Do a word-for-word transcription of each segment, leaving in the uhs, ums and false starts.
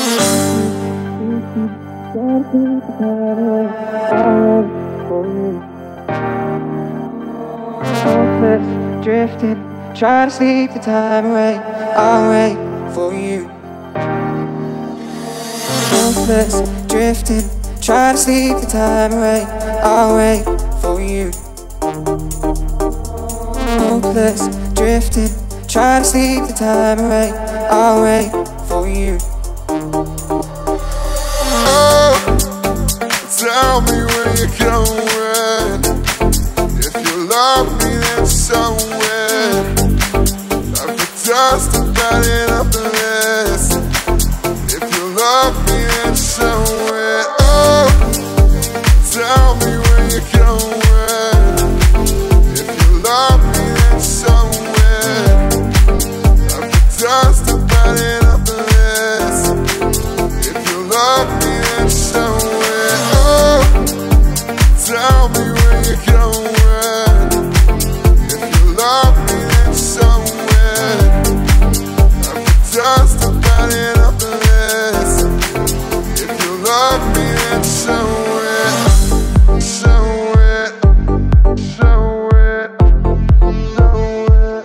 Hopeless, drifting, try to sleep the time away. I'll wait for you. Hopeless, drifting, try to sleep the time away. I'll wait for you. Hopeless, drifting, try to sleep the time away. I'll wait for you. Oh, tell me where you're going. If you love me, then somewhere I've been just about enough of this. If you love me, then somewhere. Oh, tell me where you're going. If you love me, then somewhere I've been just about enough of this. If you love me, then somewhere. Oh, tell me where you're going. If you love me, then somewhere I've been just about enough of this. If you love me, then somewhere, somewhere, somewhere, somewhere.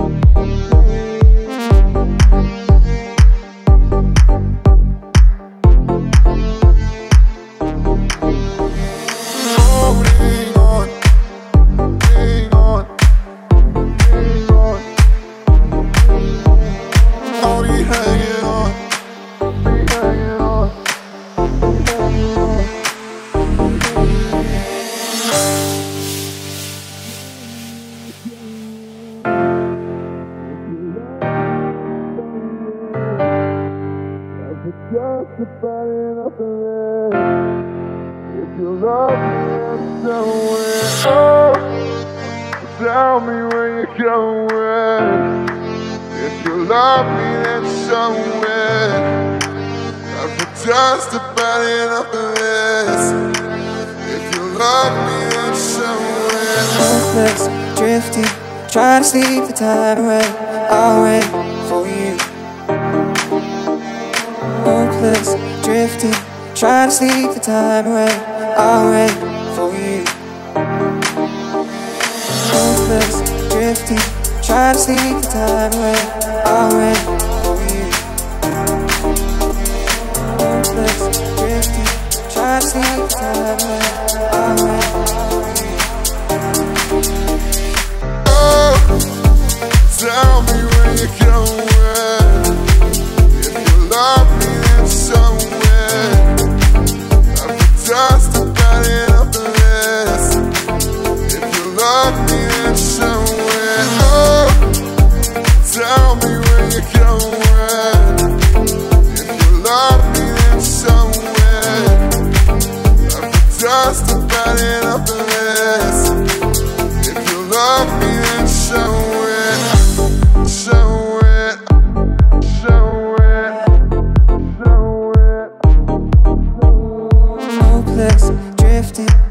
Holding on, hang on, hang on. I'll be hanging on, be hanging on, be hanging on. Just about enough of it. If you love me, then somewhere. Oh, tell me where you're going. If you love me, then somewhere I've been just about enough of this. If you love me, then somewhere. Hopeless, drifting, try to sleep the time away. I'll wait for you. Hopeless, drifting, try to sleep the time away. I'll wait for you. Hopeless, drifting, try to sleep the time away. I'll wait for you. Hopeless, drifting, try to sleep the time away. I'll wait for you. Oh, tell me where you're going. If you love me, then somewhere I've been just about enough of this. If you love me, then somewhere. Oh, tell me where you're going. If you love me, then somewhere I've been just about enough of this. If you love me, then somewhere, somewhere, somewhere, somewhere. Hopeless, drifting,